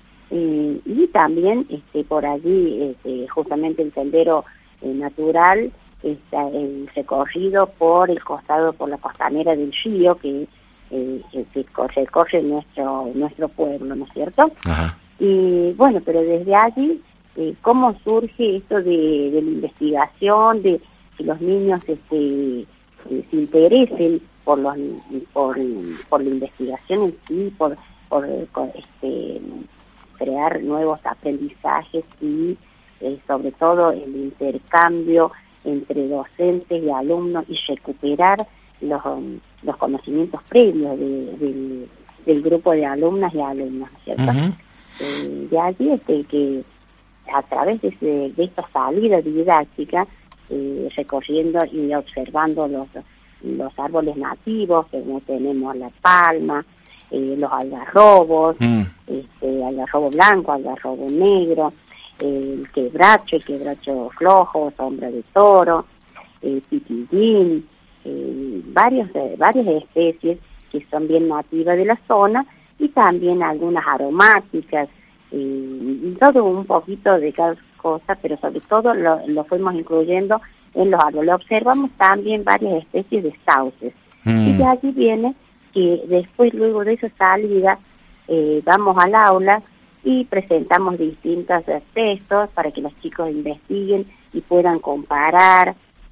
Eh, y también este, por allí, este, justamente el sendero eh, natural, está el recorrido por el costado, por la costanera del río que, eh, que recorre nuestro nuestro pueblo, ¿no es cierto? Ajá. Y bueno, pero desde allí, eh, ¿cómo surge esto de, de la investigación, de que los niños este, eh, se interesen por los por, por la investigación en sí, por, por, por este crear nuevos aprendizajes y eh, sobre todo el intercambio entre docentes y alumnos y recuperar los, um, los conocimientos previos de, de, del grupo de alumnas y alumnos, ¿cierto? Uh-huh. Eh, de allí este, que a través de, ese, de esta salida didáctica, eh, recorriendo y observando los, los árboles nativos, que tenemos la palma, Eh, los algarrobos, mm. este, algarrobo blanco, algarrobo negro, eh, el quebracho, el quebracho flojo, sombra de toro, el pitillín, eh, varios, eh, varias especies que son bien nativas de la zona y también algunas aromáticas, eh, y todo un poquito de cada cosa, pero sobre todo lo, lo fuimos incluyendo en los árboles. Observamos también varias especies de sauces mm. y de allí viene que después, luego de esa salida, eh, vamos al aula y presentamos distintos textos para que los chicos investiguen y puedan comparar,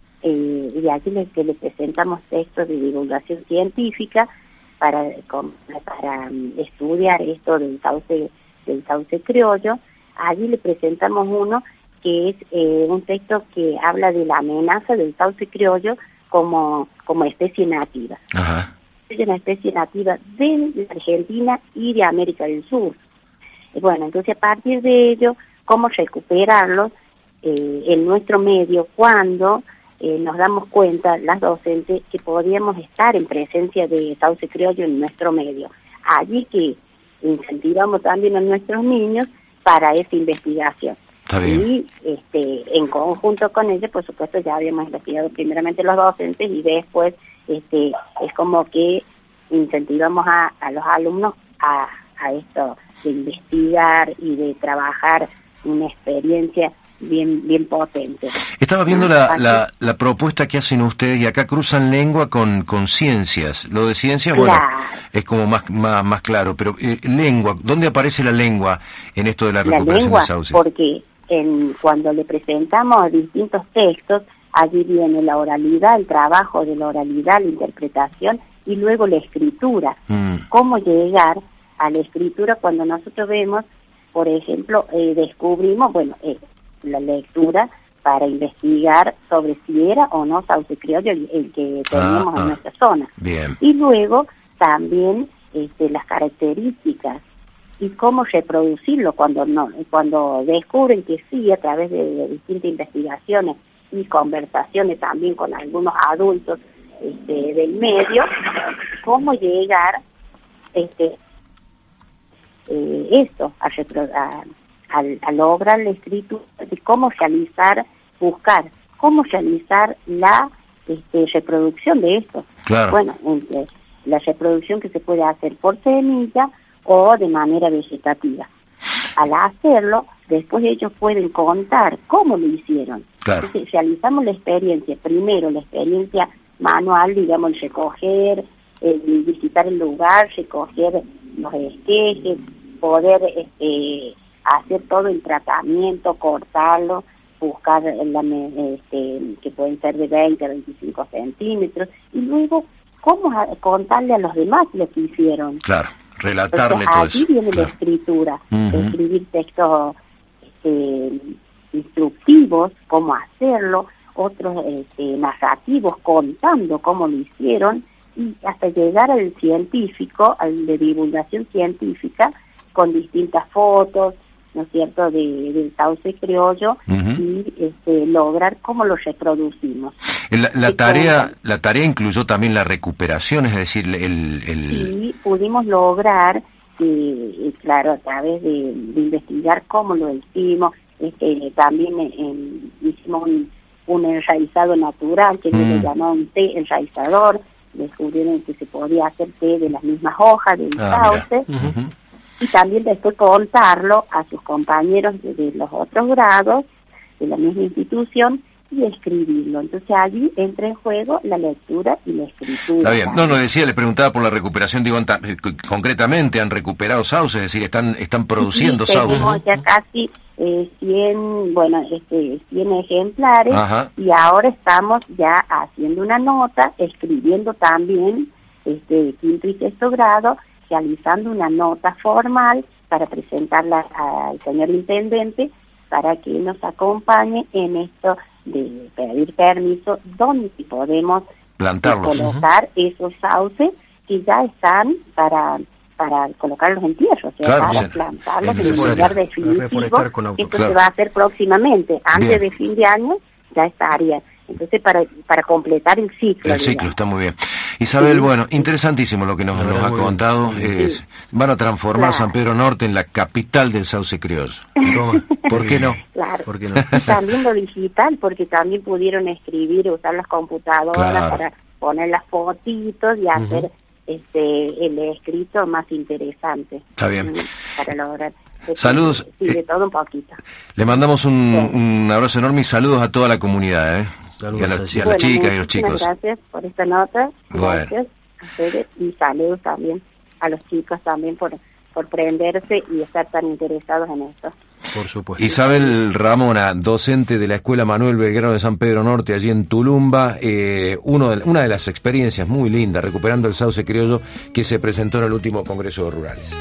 eh, y allí les, que les presentamos textos de divulgación científica para, con, para um, estudiar esto del sauce, del sauce criollo. Allí le presentamos uno que es eh, un texto que habla de la amenaza del sauce criollo como, como especie nativa. Ajá. Es una especie nativa de la Argentina y de América del Sur. Y bueno, entonces a partir de ello, cómo recuperarlos eh, en nuestro medio cuando eh, nos damos cuenta, las docentes, que podíamos estar en presencia de sauce criollo en nuestro medio. Allí que incentivamos también a nuestros niños para esa investigación. Está bien. Y este, en conjunto con ellos, por supuesto, ya habíamos investigado primeramente los docentes y después este, es como que incentivamos a, a los alumnos a, a esto de investigar y de trabajar una experiencia bien bien potente. Estaba viendo la, la, la propuesta que hacen ustedes y acá cruzan lengua con, con ciencias. Lo de ciencias, bueno, Claro. es como más, más, más claro, pero eh, lengua, ¿dónde aparece la lengua en esto de la La recuperación lengua, de sauces? porque en, cuando le presentamos distintos textos, allí viene la oralidad, el trabajo de la oralidad, la interpretación y luego la escritura. Mm. Cómo llegar a la escritura cuando nosotros vemos, por ejemplo, eh, descubrimos, bueno, eh, la lectura para investigar sobre si era o no sauce criollo el, el que teníamos Ah, en ah. nuestra zona. Bien. Y luego también este, las características y cómo reproducirlo cuando no cuando descubren que sí, a través de, de distintas investigaciones y conversaciones también con algunos adultos este, del medio, cómo llegar este eh, esto a, repro- a, a, a lograr la escritura, de cómo realizar, buscar, cómo realizar la este, reproducción de esto. Claro. Bueno, entre la reproducción que se puede hacer por semilla o de manera vegetativa. Al hacerlo, después ellos pueden contar cómo lo hicieron. Claro. Entonces, realizamos la experiencia, primero la experiencia manual, digamos, el recoger, el visitar el lugar, recoger los esquejes, poder este, hacer todo el tratamiento, cortarlo, buscar la, este, que pueden ser de veinte a veinticinco centímetros, y luego cómo a, contarle a los demás lo que hicieron. Claro, relatarle Entonces, todo allí eso. viene Claro. la escritura, Ujú. escribir textos este, instructivos, cómo hacerlo, otros este, narrativos contando cómo lo hicieron, y hasta llegar al científico, al de divulgación científica, con distintas fotos, ¿no es cierto?, de, del sauce criollo, Ujú. y este, lograr cómo lo reproducimos. La, la Sí, tarea cuenta. la tarea incluyó también la recuperación, es decir, el... el... Y pudimos lograr, eh, claro, a través de, de investigar cómo lo hicimos, este, también eh, hicimos un, un enraizado natural, que Mm. ellos le llamaban un té enraizador, descubrieron que se podía hacer té de las mismas hojas del Ah, mira. sauce, Ujú. y también después contarlo a sus compañeros de, de los otros grados de la misma institución y escribirlo. Entonces allí entra en juego la lectura y la escritura. Está bien. No, no decía, le preguntaba por la recuperación, digo, en ta- eh, c- concretamente han recuperado sauces, es decir, están están produciendo Sí, sauces. tenemos ya casi eh, cien, bueno, este, cien ejemplares, Ajá. y ahora estamos ya haciendo una nota, escribiendo también este quinto y sexto grado, realizando una nota formal para presentarla al señor intendente para que nos acompañe en esto de pedir permiso, donde si podemos Plantarlos. colocar esos sauces que ya están para para colocarlos en tierra, o sea, Claro, para sí. plantarlos Es en el necesario. lugar Para definitivo. reforestar con auto, Esto claro. se va a hacer próximamente, antes Bien. de fin de año ya estaría. Entonces, para para completar el ciclo. El ciclo digamos. está muy bien. Isabel, Sí. bueno, interesantísimo lo que nos, La nos verdad, ha muy bien. contado. Es, van a transformar Claro. San Pedro Norte en la capital del sauce criollo. Toma. ¿Por qué no? Claro. ¿Por qué no? Y también lo digital, porque también pudieron escribir, usar las computadoras Claro. para poner las fotitos y hacer este el escrito más interesante. Está bien. Mm, Para lograr. Saludos. Sí, de Eh, todo un poquito. Le mandamos un, Sí. un abrazo enorme y saludos a toda la comunidad, ¿eh? Saludos y a, la- allí. y a las Bueno, chicas y a los muchísimas chicos. Gracias por esta nota. Bueno. Gracias a ustedes y saludos también a los chicos también por, por prenderse y estar tan interesados en esto. Por supuesto. Isabel Ramona, docente de la Escuela Manuel Belgrano de San Pedro Norte, allí en Tulumba, eh, uno de, una de las experiencias muy lindas, recuperando el sauce criollo, que se presentó en el último Congreso de Rurales.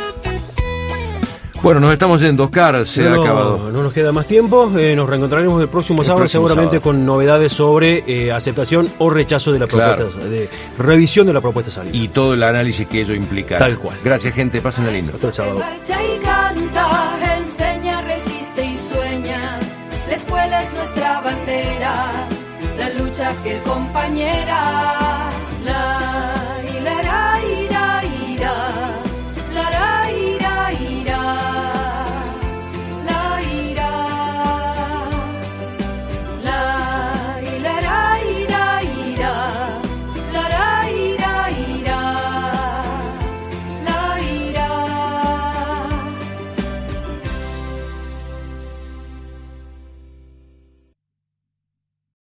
Bueno, nos estamos yendo, Oscar, se ha no, acabado. no nos queda más tiempo, eh, nos reencontraremos el próximo El sábado, próximo seguramente sábado. con novedades sobre eh, aceptación o rechazo de la Claro. propuesta, de revisión de la propuesta salida. Y todo el análisis que ello implica. Tal cual. Gracias, gente, pásenla lindo. Hasta el sábado. Marcha y canta, enseña, resiste y sueña. La escuela es nuestra bandera, la lucha fiel compañera.